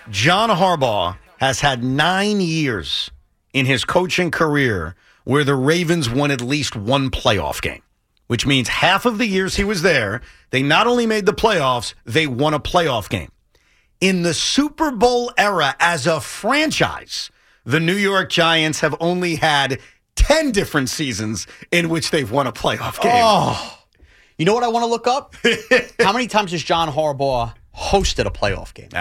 John Harbaugh has had 9 years in his coaching career where the Ravens won at least one playoff game, which means half of the years he was there, they not only made the playoffs, they won a playoff game. In the Super Bowl era as a franchise, the New York Giants have only had 10 different seasons in which they've won a playoff game. Oh, you know what I want to look up? How many times has John Harbaugh hosted a playoff game?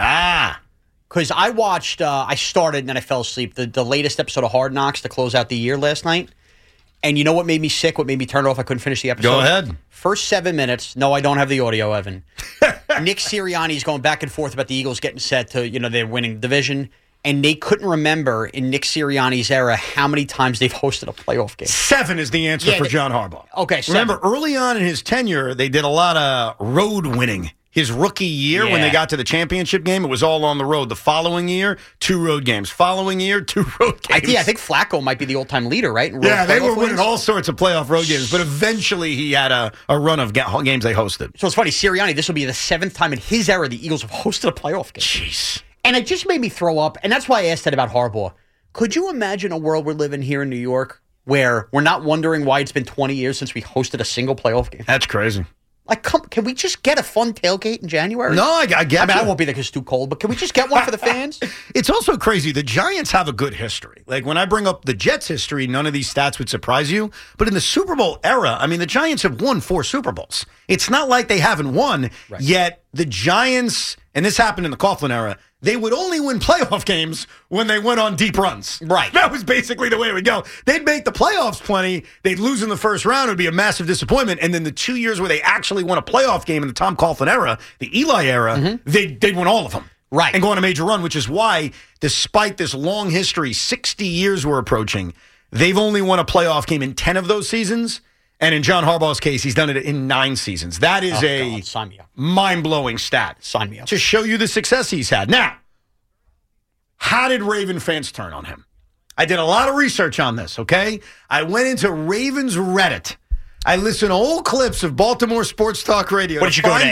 Because I watched, I started and then I fell asleep, the latest episode of Hard Knocks to close out the year last night. And you know what made me sick? What made me turn it off? I couldn't finish the episode. Go ahead. First 7 minutes. No, I don't have the audio, Evan. Nick Sirianni's going back and forth about the Eagles getting set to, they're winning the division. And they couldn't remember in Nick Sirianni's era how many times they've hosted a playoff game. 7 is the answer for John Harbaugh. Okay, 7. Remember, early on in his tenure, they did a lot of road winning. His rookie year, when they got to the championship game, it was all on the road. The following year, 2 road games. Following year, 2 road games. I think Flacco might be the all-time leader, right? Yeah, they were winning all sorts of playoff road games, but eventually he had a run of games they hosted. So it's funny, Sirianni, this will be the 7th time in his era the Eagles have hosted a playoff game. Jeez. And it just made me throw up, and that's why I asked that about Harbaugh. Could you imagine a world we're living here in New York where we're not wondering why it's been 20 years since we hosted a single playoff game? That's crazy. Like, can we just get a fun tailgate in January? No, I get I won't be there because it's too cold, but can we just get one for the fans? It's also crazy. The Giants have a good history. Like, when I bring up the Jets' history, none of these stats would surprise you. But in the Super Bowl era, the Giants have won 4 Super Bowls. It's not like they haven't won, yet the Giants, and this happened in the Coughlin era, they would only win playoff games when they went on deep runs. Right. That was basically the way it would go. They'd make the playoffs plenty. They'd lose in the first round. It would be a massive disappointment. And then the 2 years where they actually won a playoff game in the Tom Coughlin era, the Eli era, they'd win all of them. Right. And go on a major run, which is why, despite this long history, 60 years we're approaching, they've only won a playoff game in 10 of those seasons. And in John Harbaugh's case, he's done it in 9 seasons. That is a mind-blowing stat. Sign me up. To show you the success he's had. Now, how did Raven fans turn on him? I did a lot of research on this, okay? I went into Ravens Reddit. I listened to old clips of Baltimore Sports Talk Radio. What did you go to?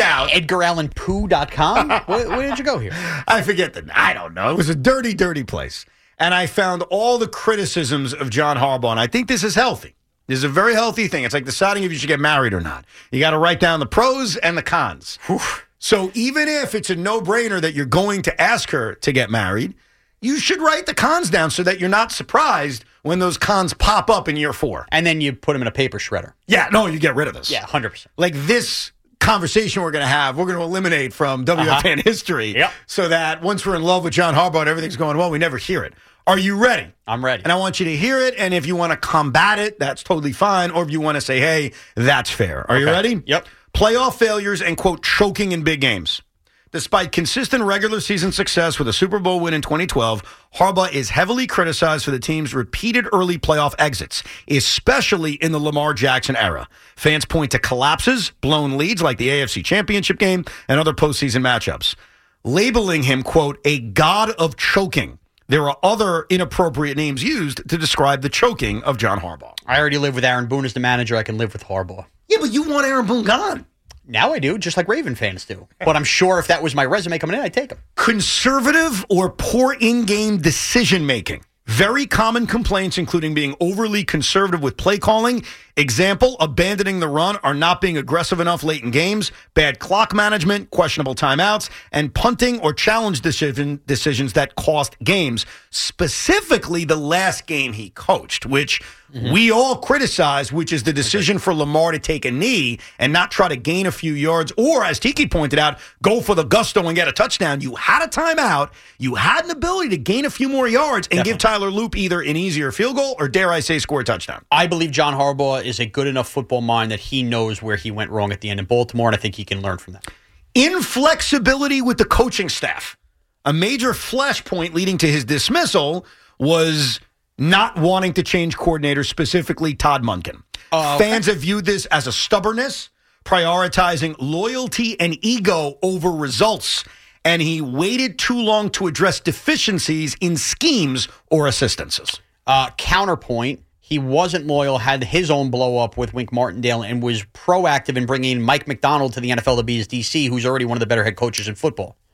EdgarAllanPoo.com? Where did you go here? I forget I don't know. It was a dirty, dirty place. And I found all the criticisms of John Harbaugh, and I think this is healthy. This is a very healthy thing. It's like deciding if you should get married or not. You got to write down the pros and the cons. So even if it's a no-brainer that you're going to ask her to get married, you should write the cons down so that you're not surprised when those cons pop up in year 4. And then you put them in a paper shredder. Yeah, no, you get rid of this. Yeah, 100%. Like this conversation we're going to eliminate from WFAN history so that once we're in love with John Harbaugh and everything's going well, we never hear it. Are you ready? I'm ready. And I want you to hear it, and if you want to combat it, that's totally fine, or if you want to say, hey, that's fair. Are you ready? Yep. Playoff failures and, quote, choking in big games. Despite consistent regular season success with a Super Bowl win in 2012, Harbaugh is heavily criticized for the team's repeated early playoff exits, especially in the Lamar Jackson era. Fans point to collapses, blown leads like the AFC Championship game, and other postseason matchups, labeling him, quote, a god of choking. There are other inappropriate names used to describe the choking of John Harbaugh. I already live with Aaron Boone as the manager. I can live with Harbaugh. Yeah, but you want Aaron Boone gone. Now I do, just like Raven fans do. But I'm sure if that was my resume coming in, I'd take him. Conservative or poor in-game decision-making. Very common complaints, including being overly conservative with play calling. Example, abandoning the run or not being aggressive enough late in games, bad clock management, questionable timeouts, and punting or challenge decisions that cost games, specifically the last game he coached, which we all criticize, which is the decision for Lamar to take a knee and not try to gain a few yards, or, as Tiki pointed out, go for the gusto and get a touchdown. You had a timeout. You had an ability to gain a few more yards and give Tyler Loop either an easier field goal or, dare I say, score a touchdown. I believe John Harbaugh is a good enough football mind that he knows where he went wrong at the end in Baltimore, and I think he can learn from that. Inflexibility with the coaching staff. A major flashpoint leading to his dismissal was not wanting to change coordinators, specifically Todd Monken. Fans have viewed this as a stubbornness, prioritizing loyalty and ego over results, and he waited too long to address deficiencies in schemes or assistances. Counterpoint, he wasn't loyal, had his own blow-up with Wink Martindale, and was proactive in bringing Mike McDonald to the NFL to be his DC, who's already one of the better head coaches in football.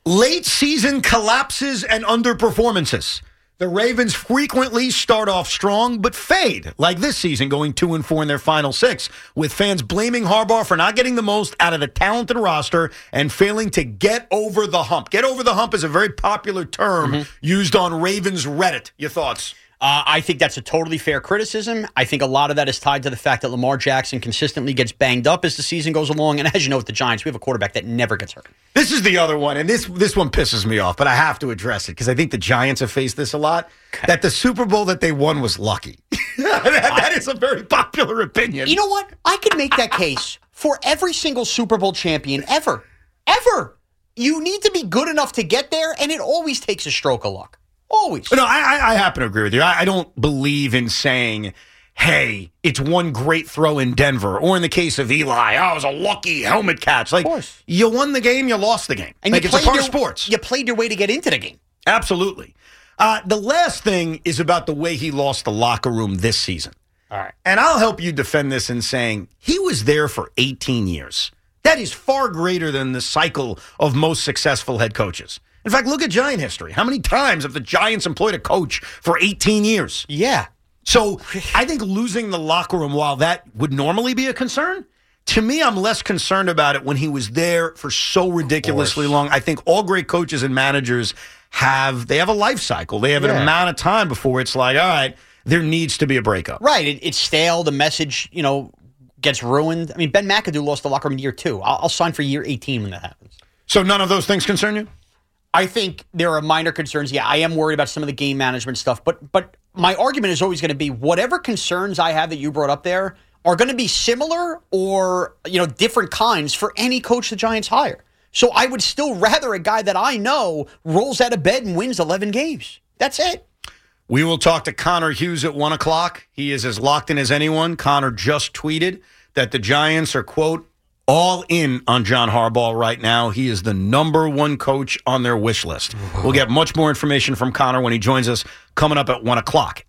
Late season collapses and underperformances. The Ravens frequently start off strong but fade, like this season, going 2-4 in their final 6, with fans blaming Harbaugh for not getting the most out of the talented roster and failing to get over the hump. Get over the hump is a very popular term used on Ravens Reddit. Your thoughts? I think that's a totally fair criticism. I think a lot of that is tied to the fact that Lamar Jackson consistently gets banged up as the season goes along. And as you know, with the Giants, we have a quarterback that never gets hurt. This is the other one, and this one pisses me off, but I have to address it because I think the Giants have faced this a lot, that the Super Bowl that they won was lucky. that is a very popular opinion. You know what? I could make that case for every single Super Bowl champion ever. Ever. You need to be good enough to get there, and it always takes a stroke of luck. Always. No, I happen to agree with you. I don't believe in saying, hey, it's one great throw in Denver, or in the case of Eli, it was a lucky helmet catch. Like, of course. You won the game, you lost the game. And like, it's a part of sports. You played your way to get into the game. Absolutely. The last thing is about the way he lost the locker room this season. All right. And I'll help you defend this in saying he was there for 18 years. That is far greater than the cycle of most successful head coaches. In fact, look at Giant history. How many times have the Giants employed a coach for 18 years? Yeah. So I think losing the locker room, while that would normally be a concern, to me, I'm less concerned about it when he was there for so ridiculously long. I think all great coaches and managers have a life cycle. They have an amount of time before it's like, all right, there needs to be a breakup. Right. It's stale. The message, gets ruined. I mean, Ben McAdoo lost the locker room in year 2. I'll sign for year 18 when that happens. So none of those things concern you? I think there are minor concerns. Yeah, I am worried about some of the game management stuff. But my argument is always going to be whatever concerns I have that you brought up there are going to be similar or, different kinds for any coach the Giants hire. So I would still rather a guy that I know rolls out of bed and wins 11 games. That's it. We will talk to Connor Hughes at 1 o'clock. He is as locked in as anyone. Connor just tweeted that the Giants are, quote, all in on John Harbaugh right now. He is the number one coach on their wish list. We'll get much more information from Connor when he joins us coming up at 1 o'clock.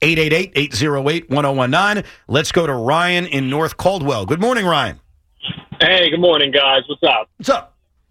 888-808-1019. Let's go to Ryan in North Caldwell. Good morning, Ryan. Hey, good morning, guys. What's up? What's up?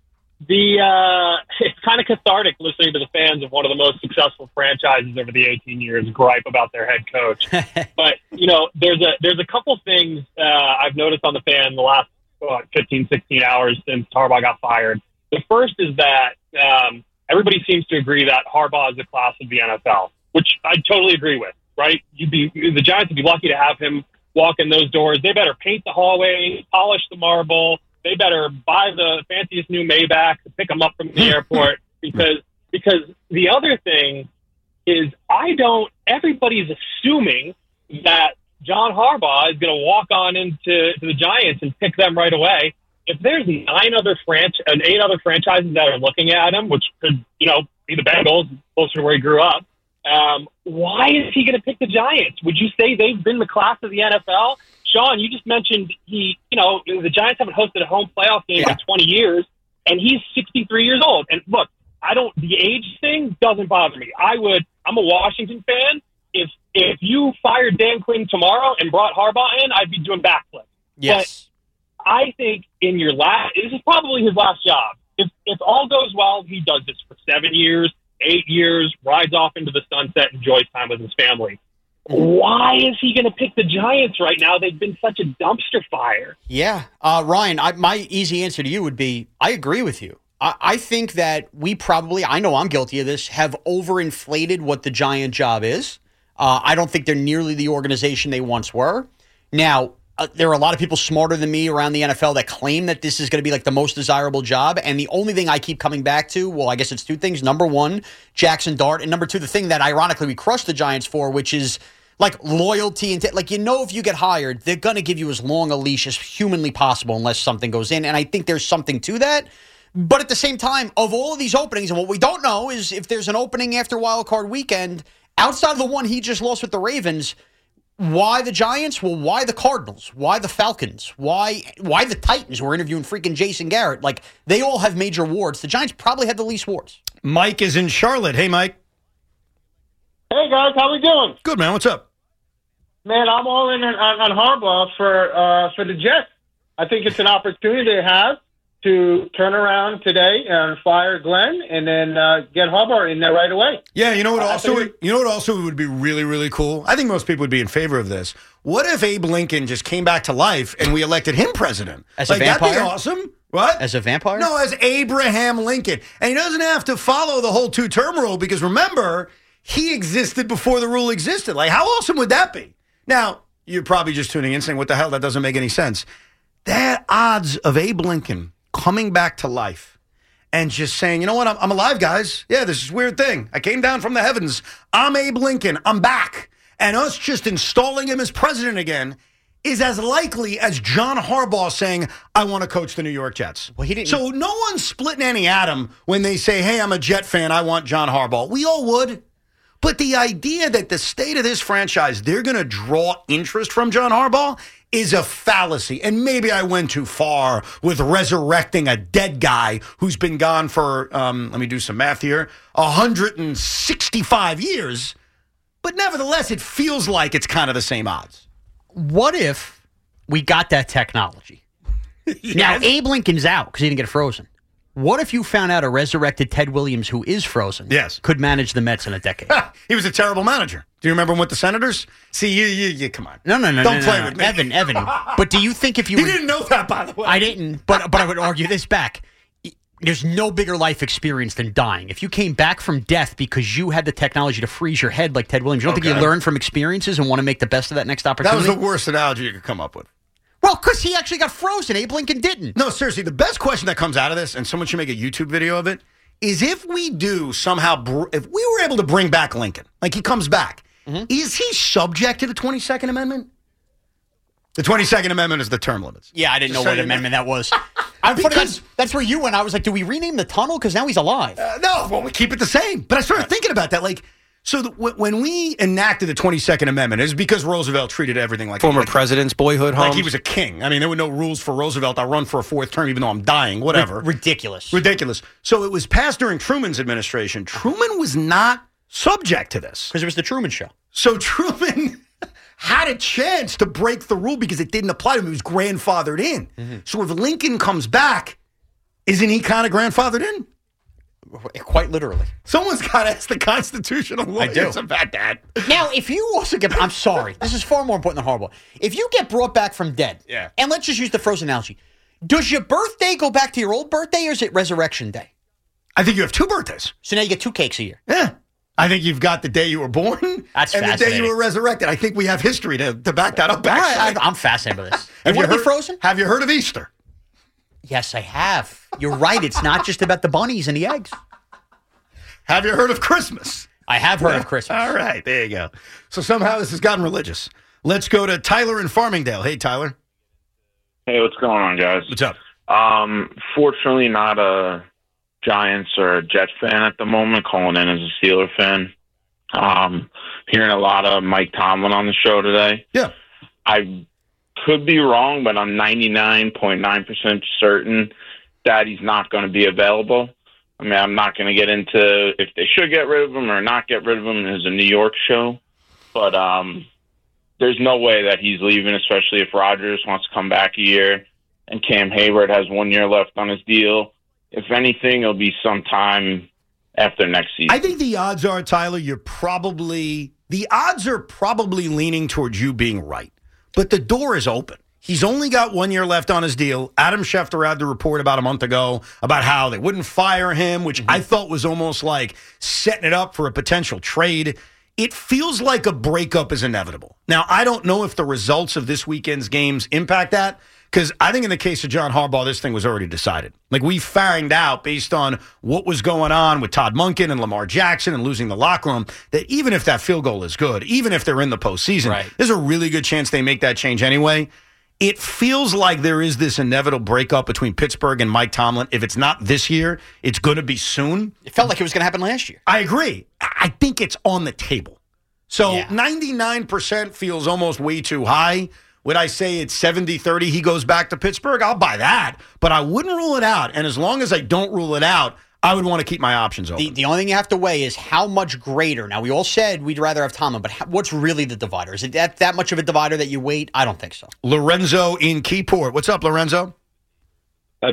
It's kind of cathartic listening to the fans of one of the most successful franchises over the 18 years gripe about their head coach. But, there's a couple things I've noticed on the fan the last 15, 16 hours since Harbaugh got fired. The first is that everybody seems to agree that Harbaugh is the class of the NFL, which I totally agree with, right? The Giants would be lucky to have him walk in those doors. They better paint the hallway, polish the marble. They better buy the fanciest new Maybach to pick him up from the airport because the other thing is everybody's assuming that John Harbaugh is going to walk on into the Giants and pick them right away. If there's 8 other franchises that are looking at him, which could, be the Bengals, closer to where he grew up, why is he going to pick the Giants? Would you say they've been the class of the NFL? Sean, you just mentioned the Giants haven't hosted a home playoff game in 20 years, and he's 63 years old. And look, the age thing doesn't bother me. I'm a Washington fan. If you fired Dan Quinn tomorrow and brought Harbaugh in, I'd be doing backflips. Yes. But I think this is probably his last job. If all goes well, he does this for 7 years, 8 years, rides off into the sunset, enjoys time with his family. Why is he going to pick the Giants right now? They've been such a dumpster fire. Yeah. Ryan, my easy answer to you would be, I agree with you. I think that we probably, I know I'm guilty of this, have overinflated what the Giant job is. I don't think they're nearly the organization they once were. Now, there are a lot of people smarter than me around the NFL that claim that this is going to be like the most desirable job. And the only thing I keep coming back to, well, I guess it's 2 things. Number 1, Jackson Dart. And number 2, the thing that ironically we crushed the Giants for, which is like loyalty. And if you get hired, they're going to give you as long a leash as humanly possible unless something goes in. And I think there's something to that. But at the same time, of all of these openings, and what we don't know is if there's an opening after Wild Card Weekend, outside of the one he just lost with the Ravens, why the Giants? Well, why the Cardinals? Why the Falcons? Why the Titans? We're interviewing freaking Jason Garrett. Like, they all have major wards. The Giants probably have the least wards. Mike is in Charlotte. Hey, Mike. Hey, guys. How we doing? Good, man. What's up? Man, I'm all in on Harbaugh for the Jets. I think it's an opportunity they have to turn around today and fire Glenn and then get Harbaugh in there right away. Yeah, you know what also would be really, really cool? I think most people would be in favor of this. What if Abe Lincoln just came back to life and we elected him president? As a vampire? That'd be awesome. What? As a vampire? No, as Abraham Lincoln. And he doesn't have to follow the whole two-term rule because remember, he existed before the rule existed. Like, how awesome would that be? Now, you're probably just tuning in saying, what the hell? That doesn't make any sense. The odds of Abe Lincoln coming back to life and just saying, you know what, I'm alive, guys. Yeah, this is a weird thing. I came down from the heavens. I'm Abe Lincoln. I'm back. And us just installing him as president again is as likely as John Harbaugh saying, I want to coach the New York Jets. Well, he didn't. So no one's splitting any atom when they say, hey, I'm a Jet fan. I want John Harbaugh. We all would. But the idea that the state of this franchise, they're going to draw interest from John Harbaugh is a fallacy. And maybe I went too far with resurrecting a dead guy who's been gone for, let me do some math here, 165 years. But nevertheless, it feels like it's kind of the same odds. What if we got that technology? Yes. Now, Abe Lincoln's out because he didn't get frozen. What if you found out a resurrected Ted Williams who is frozen Yes. could manage the Mets in a decade? He was a terrible manager. Do you remember him with the Senators? See, you come on. No. Don't play with me. Evan. But do you think if you He didn't know that, by the way. I didn't, but I would argue this back. There's no bigger life experience than dying. If you came back from death because you had the technology to freeze your head like Ted Williams, you don't think you learn from experiences and want to make the best of that next opportunity? That was the worst analogy you could come up with. Well, because he actually got frozen. Abe Lincoln didn't. No, seriously, the best question that comes out of this, and someone should make a YouTube video of it, is if we do somehow, if we were able to bring back Lincoln, like he comes back, is he subject to the 22nd Amendment? The 22nd Amendment is the term limits. Yeah, I didn't know Just what saying. amendment that was. That's where you went. I was like, do we rename the tunnel? Because now he's alive. No, well, we keep it the same. But I started thinking about that, like, so when we enacted the 22nd Amendment, it was because Roosevelt treated everything like Former president's boyhood home. like he was a king. I mean, there were no rules for Roosevelt. I'll run for a fourth term even though I'm dying, whatever. Ridiculous. So it was passed during Truman's administration. Truman was not subject to this. Because it was the Truman Show. So Truman had a chance to break the rule because it didn't apply to him. He was grandfathered in. So if Lincoln comes back, isn't he kind of grandfathered in? Quite literally. Someone's got to ask the constitutional lawyers about that. Now, if you also get, I'm sorry, this is far more important than Harbaugh. If you get brought back from dead, and let's just use the frozen analogy, does your birthday go back to your old birthday or is it Resurrection Day? I think you have two birthdays. So now you get 2 cakes a year. Yeah. I think you've got the day you were born That's and the day fascinating. you were resurrected. I think we have history to back that up, All actually. right, I'm fascinated by this. Have You want to heard- be frozen? Have you heard of Easter? Yes, I have. You're right. It's not just about the bunnies and the eggs. Have you heard of Christmas? I have heard of Christmas. All right, there you go. So somehow this has gotten religious. Let's go to Tyler in Farmingdale. Hey, Tyler. Hey, what's going on, guys? What's up? Fortunately, not a Giants or a Jets fan at the moment, calling in as a Steeler fan. Hearing a lot of Mike Tomlin on the show today. Yeah. I could be wrong, but I'm 99.9% certain that he's not going to be available. I mean, I'm not going to get into if they should get rid of him or not get rid of him. It's a New York show. But there's no way that he's leaving, especially if Rodgers wants to come back a year and Cam Hayward has 1 year left on his deal. If anything, it'll be sometime after next season. I think the odds are, Tyler, the odds are probably leaning towards you being right. But the door is open. He's only got 1 year left on his deal. Adam Schefter had the report about a month ago about how they wouldn't fire him, which I thought was almost like setting it up for a potential trade. It feels like a breakup is inevitable. Now, I don't know if the results of this weekend's games impact that, because I think in the case of John Harbaugh, this thing was already decided. Like, we found out based on what was going on with Todd Monken and Lamar Jackson and losing the locker room, that even if that field goal is good, even if they're in the postseason, there's a really good chance they make that change anyway. It feels like there is this inevitable breakup between Pittsburgh and Mike Tomlin. If it's not this year, it's going to be soon. It felt like it was going to happen last year. I agree. I think it's on the table. So 99% feels almost way too high. Would I say it's 70-30 he goes back to Pittsburgh? I'll buy that. But I wouldn't rule it out. And as long as I don't rule it out, I would want to keep my options open. The only thing you have to weigh is how much greater. Now, we all said we'd rather have Tomlin, but what's really the divider? Is it that much of a divider that you wait? I don't think so. Lorenzo in Keyport. What's up, Lorenzo? Hi, Blake.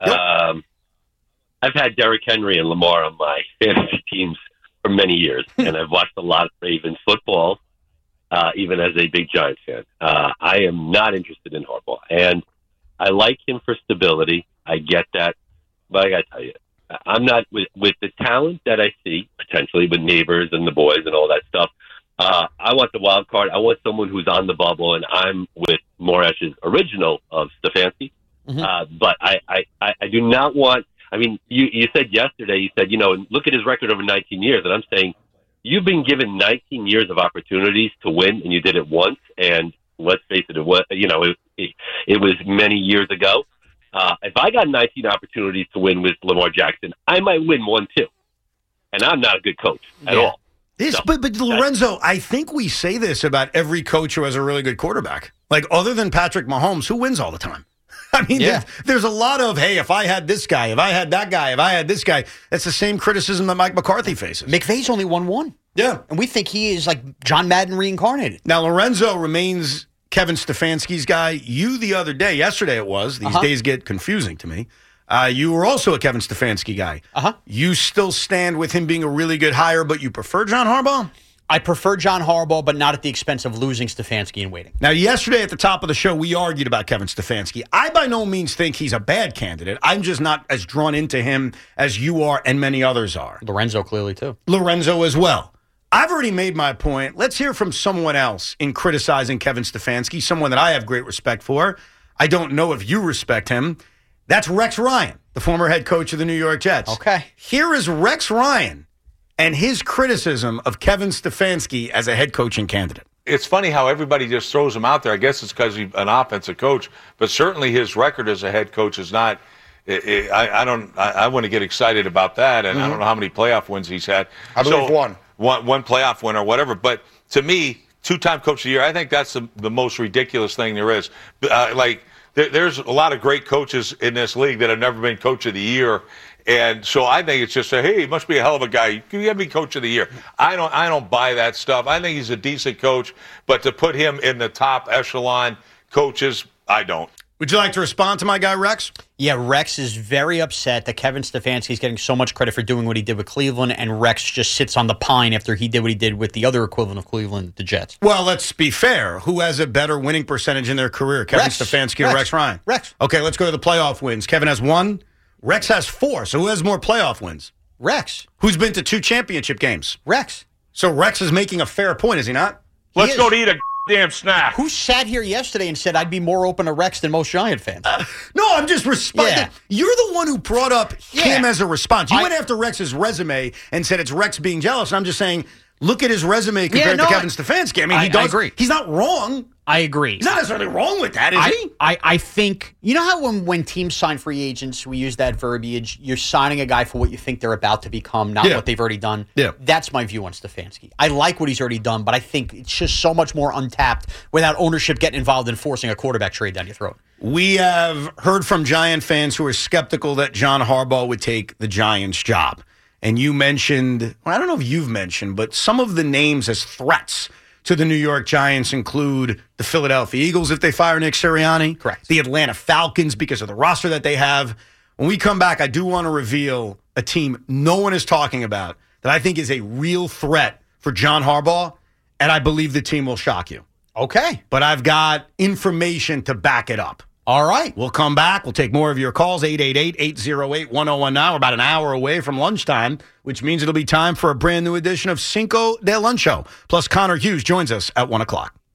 Yep. I've had Derrick Henry and Lamar on my fantasy teams for many years, and I've watched a lot of Ravens football, even as a big Giants fan. I am not interested in Harbaugh, and I like him for stability. I get that, but I got to tell you, I'm not with the talent that I see potentially with Neighbors and the boys and all that stuff. I want the wild card. I want someone who's on the bubble, and I'm with Moresh's original of Stefanski. Mm-hmm. But I do not want. I mean, you said yesterday. You said look at his record over 19 years, and I'm saying you've been given 19 years of opportunities to win, and you did it once. And let's face it, it was many years ago. If I got 19 opportunities to win with Lamar Jackson, I might win one too. And I'm not a good coach at all. But Lorenzo, I think we say this about every coach who has a really good quarterback. Like, other than Patrick Mahomes, who wins all the time? I mean, there's a lot of, hey, if I had this guy, if I had that guy, if I had this guy, that's the same criticism that Mike McCarthy faces. McVay's only won one. Yeah. And we think he is like John Madden reincarnated. Now, Lorenzo remains Kevin Stefanski's guy. You yesterday it was. These days get confusing to me. You were also a Kevin Stefanski guy. You still stand with him being a really good hire, but you prefer John Harbaugh? I prefer John Harbaugh, but not at the expense of losing Stefanski and waiting. Now, yesterday at the top of the show, we argued about Kevin Stefanski. I by no means think he's a bad candidate. I'm just not as drawn into him as you are and many others are. Lorenzo clearly, too. Lorenzo as well. I've already made my point. Let's hear from someone else in criticizing Kevin Stefanski, someone that I have great respect for. I don't know if you respect him. That's Rex Ryan, the former head coach of the New York Jets. Okay. Here is Rex Ryan and his criticism of Kevin Stefanski as a head coaching candidate. It's funny how everybody just throws him out there. I guess it's because he's an offensive coach, but certainly his record as a head coach is not. I want to get excited about that, and I don't know how many playoff wins he's had. I believe one playoff win or whatever. But to me, two-time coach of the year, I think that's the most ridiculous thing there is. There's a lot of great coaches in this league that have never been coach of the year. And so I think it's just hey, he must be a hell of a guy. Can you have me coach of the year? I don't buy that stuff. I think he's a decent coach, but to put him in the top echelon coaches, I don't. Would you like to respond to my guy, Rex? Yeah, Rex is very upset that Kevin Stefanski is getting so much credit for doing what he did with Cleveland, and Rex just sits on the pine after he did what he did with the other equivalent of Cleveland, the Jets. Well, let's be fair. Who has a better winning percentage in their career, Kevin Stefanski or Rex Ryan? Rex. Okay, let's go to the playoff wins. Kevin has 1. Rex has 4. So who has more playoff wins? Rex. Who's been to 2 championship games? Rex. So Rex is making a fair point, is he not? Let's go to eat a damn snack. Who sat here yesterday and said I'd be more open to Rex than most Giant fans? No, I'm just responding. Yeah. You're the one who brought up him as a response. You went after Rex's resume and said it's Rex being jealous. And I'm just saying, look at his resume compared to Kevin Stefanski. I mean, I agree. He's not wrong. I agree. He's not necessarily wrong with that, is he? I think, you know how when teams sign free agents, we use that verbiage, you're signing a guy for what you think they're about to become, not what they've already done? Yeah. That's my view on Stefanski. I like what he's already done, but I think it's just so much more untapped without ownership getting involved in forcing a quarterback trade down your throat. We have heard from Giant fans who are skeptical that John Harbaugh would take the Giants' job. And you mentioned, well, I don't know if you've mentioned, but some of the names as threats to the New York Giants include the Philadelphia Eagles if they fire Nick Sirianni. Correct. The Atlanta Falcons because of the roster that they have. When we come back, I do want to reveal a team no one is talking about that I think is a real threat for John Harbaugh, and I believe the team will shock you. Okay. But I've got information to back it up. All right. We'll come back. We'll take more of your calls, 888-808-1019. We're about an hour away from lunchtime, which means it'll be time for a brand new edition of Cinco de Luncho. Plus, Connor Hughes joins us at 1 o'clock.